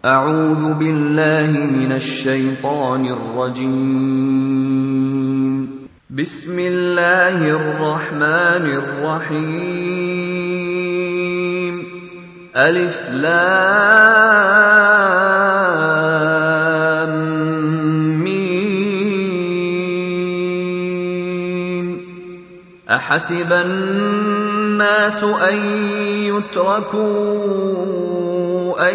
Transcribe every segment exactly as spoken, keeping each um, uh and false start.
أعوذ بالله من الشيطان الرجيم. بسم الله الرحمن الرحيم. ألف لام ميم. أحسب الناس أن يتركوا أن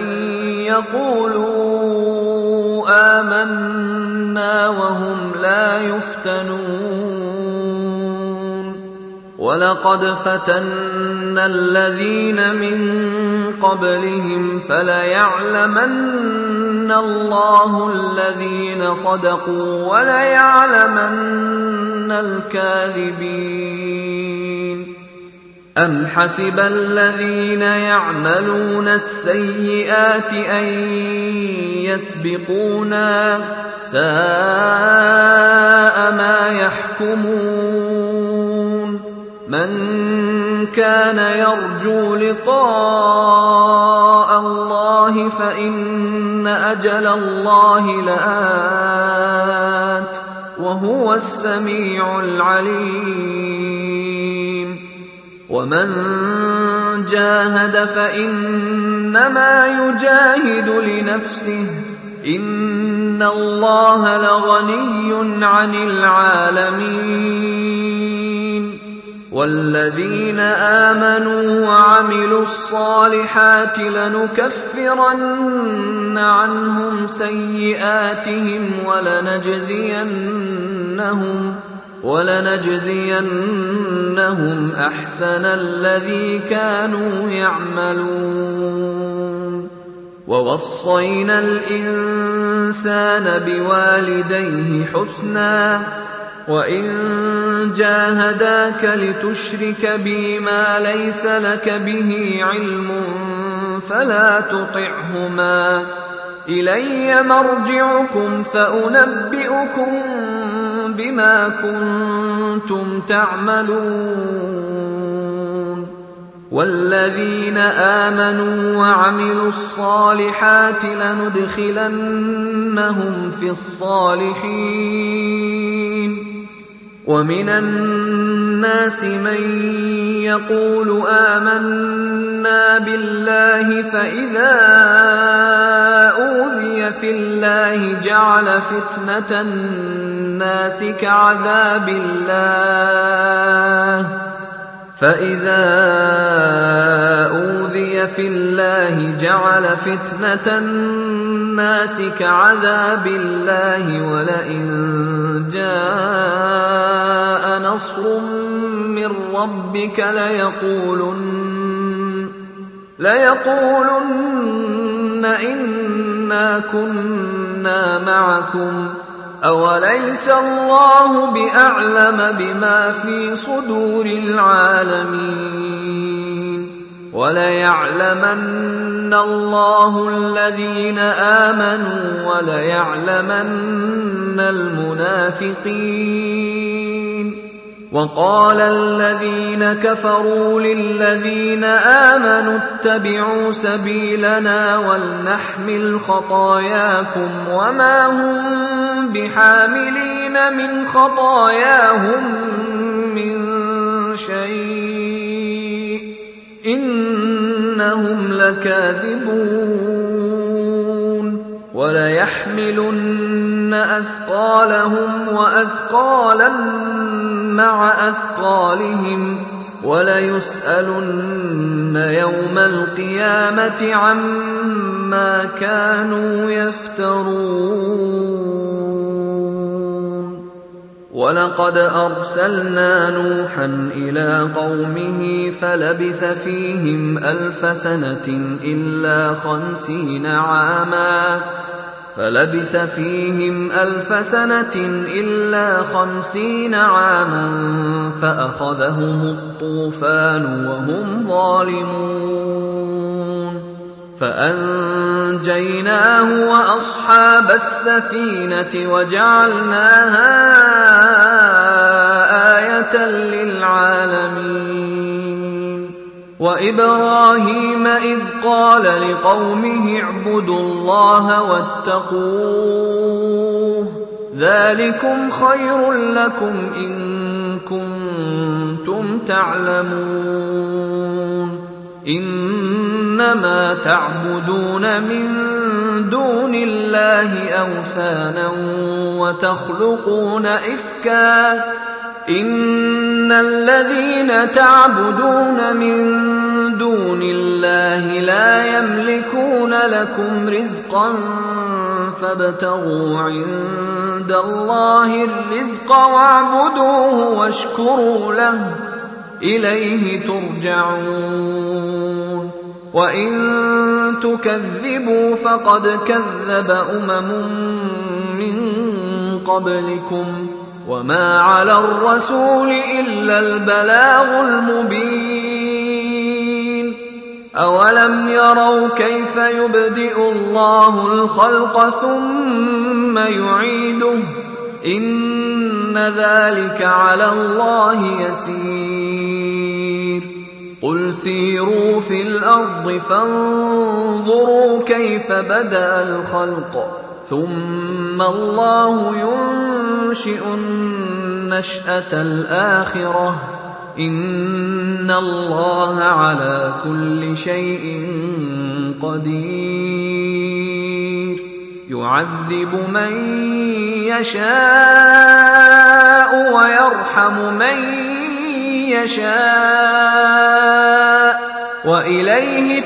يقولوا آمنا وهم لا يفتنون. ولقد فتنا الذين من قبلهم فليعلمن الله الذين صدقوا وليعلمن الكاذبين. أم حسب الذين يعملون السيئات أن يسبقونا ساء ما يحكمون. من كان يرجو لقاء الله فإن أجل الله لآت وهو السميع العليم. ومن جاهد فإنما يجاهد لنفسه إن الله لغني عن العالمين. والذين آمنوا وعملوا الصالحات لنكفرن عنهم سيئاتهم ولنجزينهم ولنجزينهم أحسن الذي كانوا يعملون. ووصينا الإنسان بوالديه حسنا وإن جاهداك لتشرك بي ما ليس لك به علم فلا تطعهما إلي مرجعكم فأنبئكم بما كنتم تعملون. والذين آمنوا وعملوا الصالحات لندخلنهم في الصالحين. ومن الناس من يقول آمنا بالله فإذا أوذي في الله جعل فتنة الناس كعذاب الله فإذا أوذي في الله جعل فتنة الناس كعذاب الله ولئن جاء نصر من ربك ليقولن ليقولن إنا كنا معكم أوليس الله بأعلم بما في صدور العالمين. وليعلمن الله الذين آمنوا وليعلمن المنافقين. وقال الذين كفروا للذين آمنوا اتبعوا سبيلنا ولنحمل خطاياكم وما هم بحاملين من خطاياهم من شيء إنهم لكاذبون. وليحملن أثقالهم وأثقالا مع أثقالهم وليسألن يوم القيامة عما كانوا يفترون. ولقد أرسلنا نوحا إلى قومه فلبث فيهم ألف سنة إلا خمسين عاما فلبث فيهم ألف سنة إلا خمسين عاما فأخذهم الطوفان وهم ظالمون. فأنجيناه وأصحاب السفينة وجعلناها آية للعالمين. وإبراهيم إذ قال لقومه اعبدوا الله واتقوه ذلكم خير لكم إن كنتم تعلمون إنما تعبدون من دون الله أوثانا وتخلقون إفكا إن الذين تعبدون من دون الله لا يملكون لكم رزقا فابتغوا عند الله الرزق واعبدوه واشكروا له إليه ترجعون وإن تكذبوا فقد كذب أمم من قبلكم وما على الرسول إلا البلاغ المبين أولم يروا كيف يبدئ الله الخلق ثم يعيده إن ذلك على الله يسير قل سيروا في الأرض فانظروا كيف بدأ الخلق ثم الله ينشئ النشأة الآخرة إن الله على كل شيء قدير يعذب من يشاء ويرحم من يشاء وإليه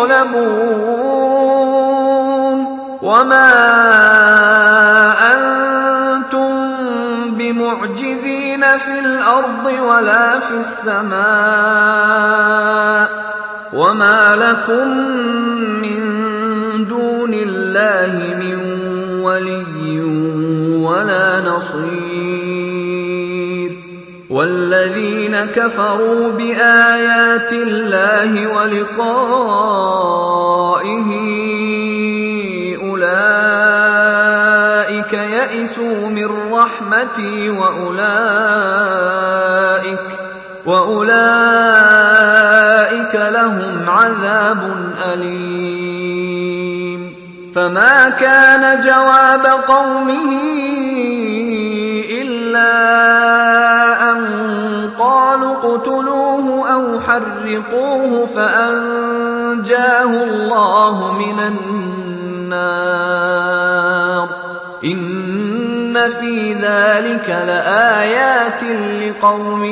تقلبون وما أنتم بمعجزين في الأرض ولا في السماء وما لكم من دون الله من ولي ولا نصير والذين كفروا بآيات الله ولقائه أولئك يئسوا من رحمتي وأولئك وأولئك لهم عذاب أليم فما كان جواب قومه إلا أن قالوا اقتلوه أو حرقوه فأنجاه الله من النار إن في ذلك لآيات لقوم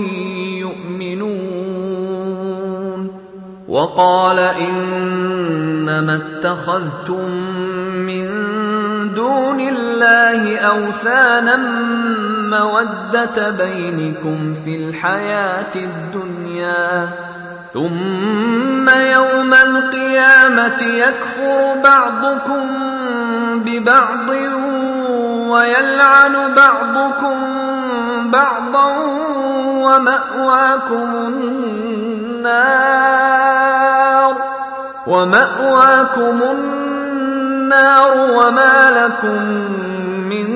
يؤمنون وقال إنما اتخذتم من دون الله أوثانا مودة بينكم في الحياة الدنيا ثم يوم القيامة يكفر بعضكم ببعض ويلعن بعضكم بعضا ومأواكم النار ومأواكم النار وما لكم من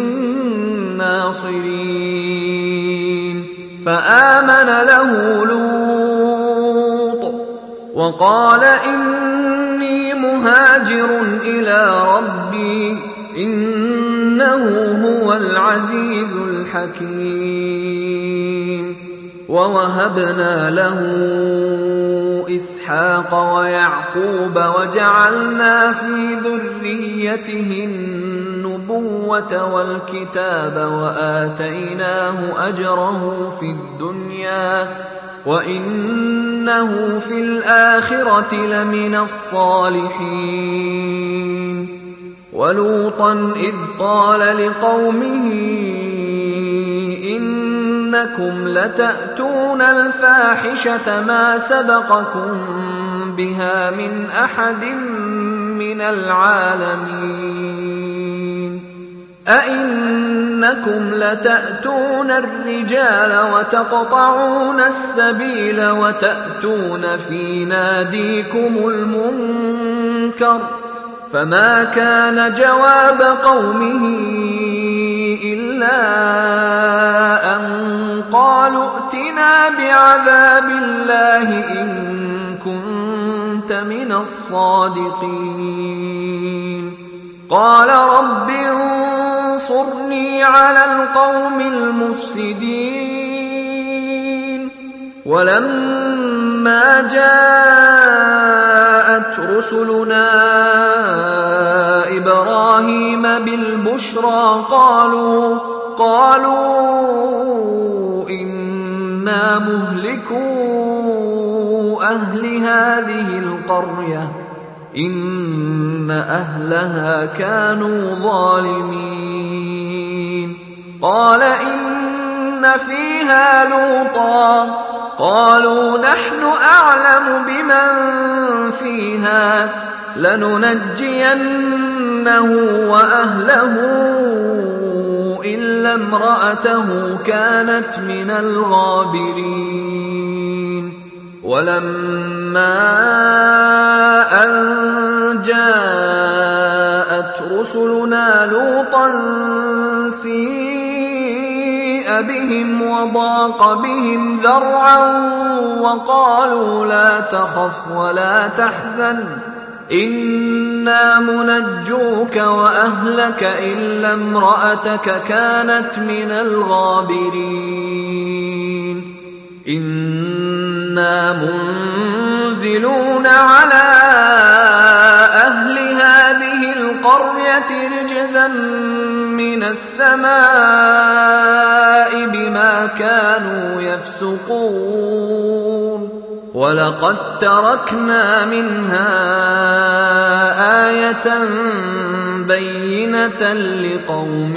ناصرين فآمن له لوط وقال إني مهاجر إلى ربي إنه هو العزيز الحكيم ووهبنا له إسحاق ويعقوب وجعلنا في ذريته النبوة والكتاب وآتيناه أجره في الدنيا وإنه في الآخرة لمن الصالحين ولوطا إذ قال لقومه إنكم لتأتون الفاحشة ما سبقكم بها من أحد من العالمين أئنكم لتأتون الرجال وتقطعون السبيل وتأتون في ناديكم المنكر فما كان جواب قومه إلا أن قالوا ائتنا بعذاب الله إن كنت من الصادقين قال رب انصرني على القوم المفسدين ولما جاءت رسلنا إبراهيم بالبشرى قالوا قالوا إنا مهلكو أهل هذه القرية إن أهلها كانوا ظالمين قال إن فيها لوطا قالوا نحن أعلم بمن فيها لننجينه وأهله إلا امرأته كانت من الغابرين ولما أن جاءت رسلنا لوطا سيء بهم وضاق بهم ذرعا وقالوا لا تخف ولا تحزن إنا منجوك وأهلك إلا امرأتك كانت من الغابرين إنا منزلون على أهل هذه القرية رجزا من السماء بما كانوا يفسقون ولقد تركنا منها آية بينة لقوم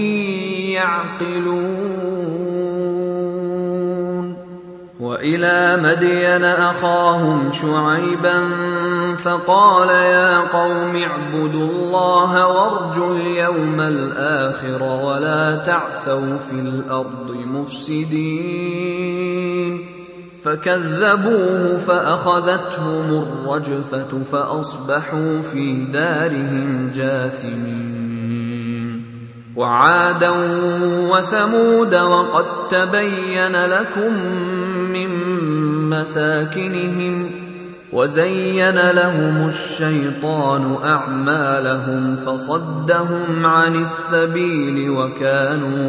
يعقلون وإلى مدين أخاهم شعيبا فقال يا قوم اعبدوا الله وارجوا اليوم الآخر ولا تعثوا في الأرض مفسدين فكذبوه فأخذتهم الرجفة فأصبحوا في دارهم جاثمين وعادا وثمود وقد تبين لكم من مساكنهم وزين لهم الشيطان أعمالهم فصدهم عن السبيل وكانوا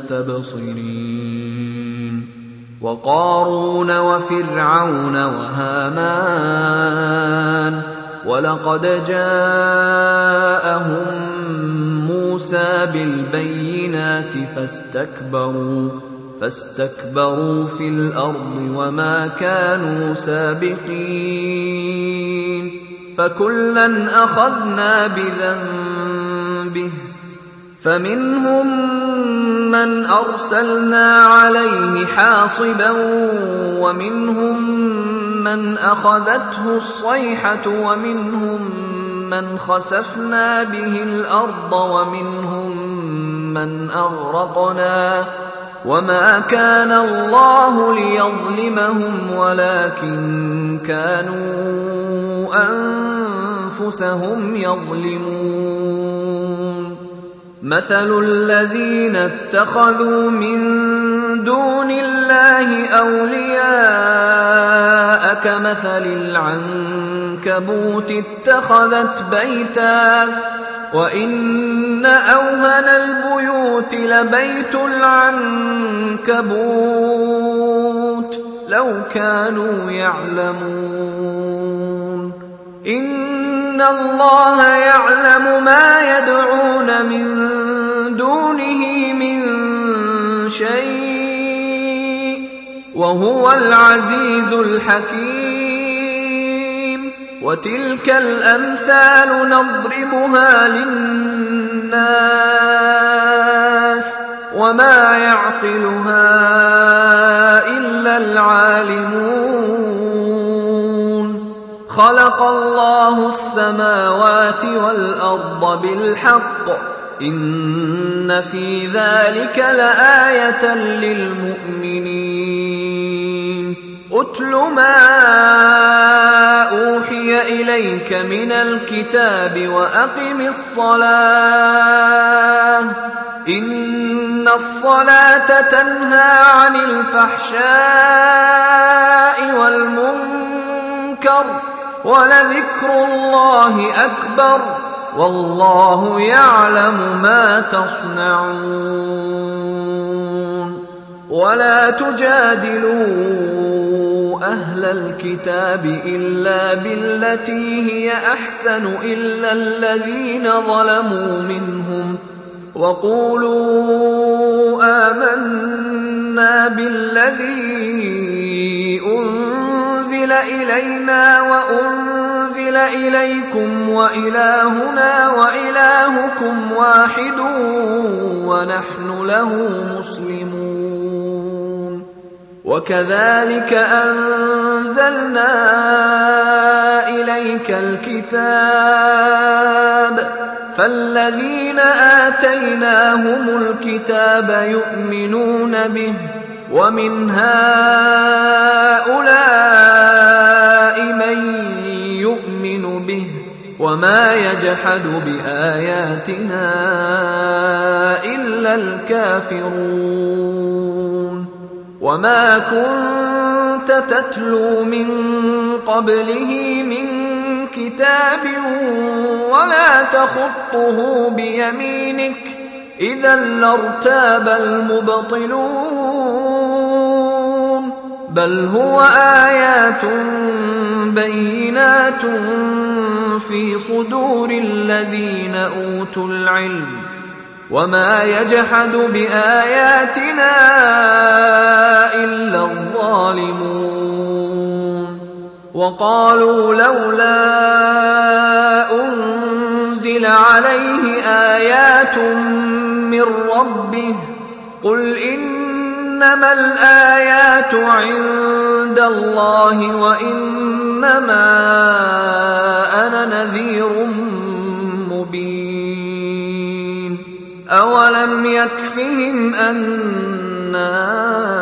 مستبصرين وقارون وفرعون وهامان ولقد جاءهم موسى بالبينات فاستكبروا فاستكبروا في الأرض وما كانوا سابقين فكلا أخذنا بذنبه فمنهم من أرسلنا عليه حاصبا ومنهم من أخذته الصيحة ومنهم من خسفنا به الأرض ومنهم من أغرقنا وما كان الله ليظلمهم ولكن كانوا أنفسهم يظلمون مثل الذين اتخذوا من دون الله أولياء كمثل العنكبوت اتخذت بيتا وإن أوهن البيوت لبيت العنكبوت لو كانوا يعلمون إن الله يعلم ما يدعون من دونه من شيء وهو العزيز الحكيم وتلك الأمثال نضربها للناس وما يعقلها إلا العالمون خلق الله السماوات والأرض بالحق إن في ذلك لآية للمؤمنين أتل ما أوحي إليك من الكتاب وأقم الصلاة إن الصلاة تنهى عن الفحشاء والمنكر ينكر ولذكر الله أكبر والله يعلم ما تصنعون. ولا تجادلوا أهل الكتاب إلا بالتي هي أحسن إلا الذين ظلموا منهم وقولوا آمنا بالذي أنزل إلينا وأنزل إليكم وإلهنا وإلهكم واحد ونحن له مسلمون. وكذلك أنزلنا إليك الكتاب فالذين آتيناهم الكتاب يؤمنون به ومن هؤلاء من يؤمن به وما يجحد بآياتنا إلا الكافرون. وما كنت تتلو من قبله من كتاب ولا تخطه بيمينك إذا لارتاب المبطلون بل هو آيات بينات في صدور الذين أوتوا العلم وما يجحد بآياتنا إلا الظالمون. وقالوا لولا أنزل عليه آيات من ربه قل إنما الآيات عند الله وإنما أنا نذير مبين. أولم يكفهم أنا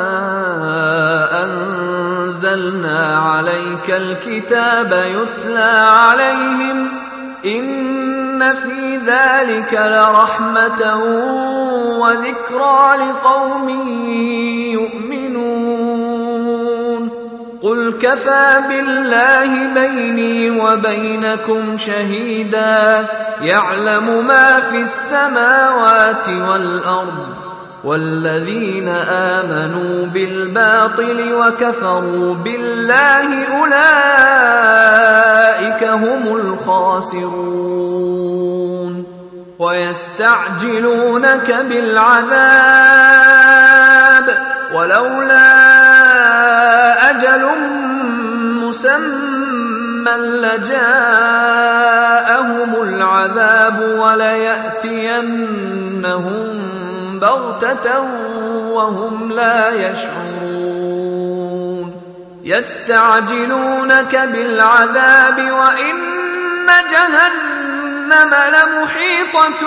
أنزلنا عليك الكتاب يتلى عليهم إن في ذلك لرحمة وذكرى لقوم يؤمنون. قل كفى بالله بيني وبينكم شهيدا يعلم ما في السماوات والأرض والذين آمنوا بالباطل وكفروا بالله أولئك هم الخاسرون. ويستعجلونك بالعذاب ولولا أجل مسمى لجاءهم العذاب وليأتينهم بغتة وهم لا يشعرون. يستعجلونك بالعذاب وإن جهنم لمحيطة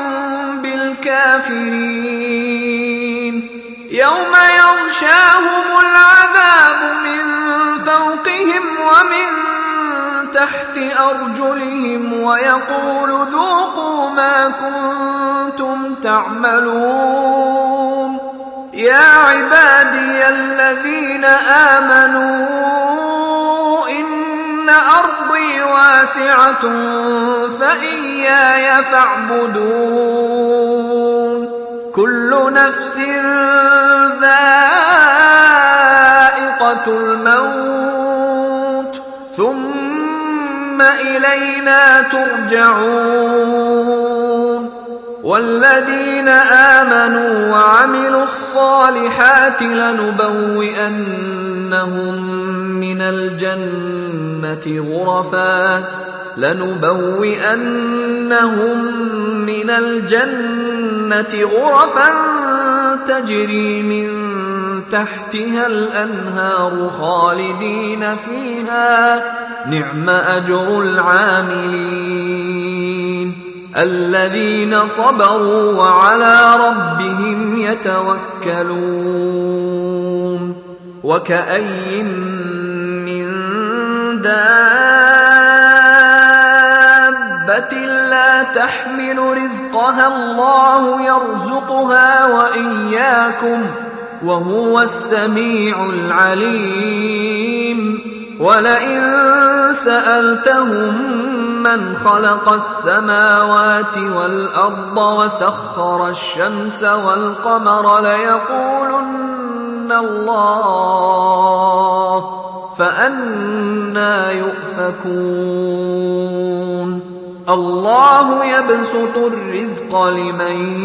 بالكافرين يوم يغشاهم العذاب من فوقهم ومن تحت أرجلهم ويقول ذوقوا ما كنتم تعملون. يا عبادي الذين آمنوا إن أرضي واسعة فإياي فاعبدون. كل نفس ذائقة الموت ثم إلينا ترجعون. والذين آمنوا وعملوا الصالحات لنبوئنهم من الجنة غرفا لنبوئنهم من الجنة غرفا تجري من تحتها الأنهار خالدين فيها نعم أجر العاملين الذين صبروا وعلى ربهم يتوكلون. وكأي من دابة لا تحمل رزقها الله يرزقها وإياكم وهو السميع العليم. ولئن سألتهم من خلق السماوات والأرض وسخر الشمس والقمر ليقولن الله فأنى يؤفكون الله يبسط الرزق لمن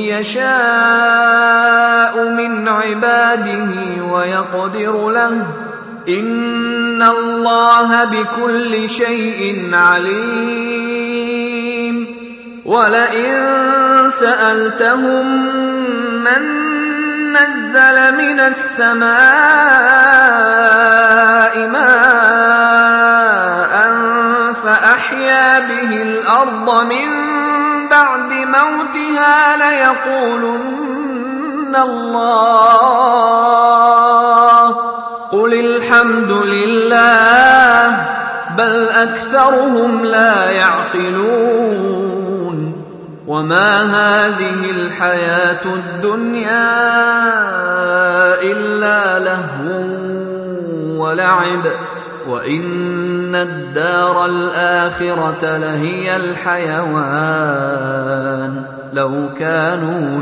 يشاء من عباده ويقدر له إن الله بكل شيء عليم ولئن سألتهم من نزل من السماء ماء فأحيا به الأرض من بعد موتها ليقولن الله قل الحمد لله بل أكثرهم لا يعقلون وما هذه الحياة الدنيا إلا لهو ولعب وإن الدار الآخرة لهي الحيوان لو كانوا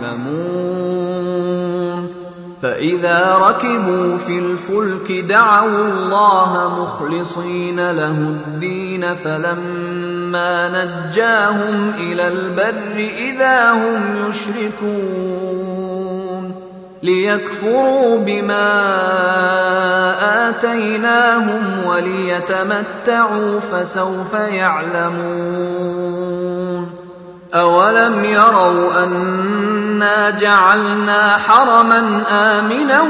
يعلمون فإذا ركبوا في الفلك دعوا الله مخلصين له الدين فلما نجاهم إلى البر إذا هم يشركون ليكفروا بما آتيناهم وليتمتعوا فسوف يعلمون أولم يروا أنا جعلنا حرما آمنا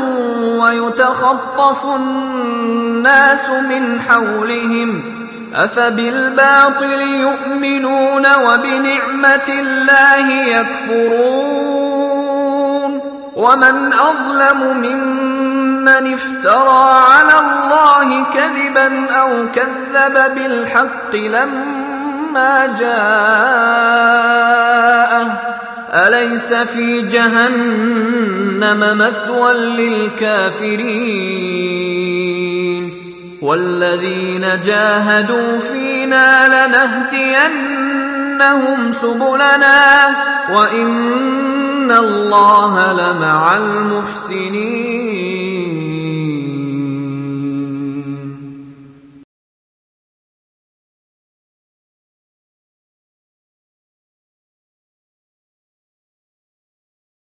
ويتخطف الناس من حولهم أفبالباطل يؤمنون وبنعمة الله يكفرون ومن أظلم ممن افترى على الله كذبا أو كذب بالحق لما جاءه أليس في جهنم مثوى للكافرين والذين جاهدوا فينا لنهدينهم سبلنا وإن الله لمع المحسنين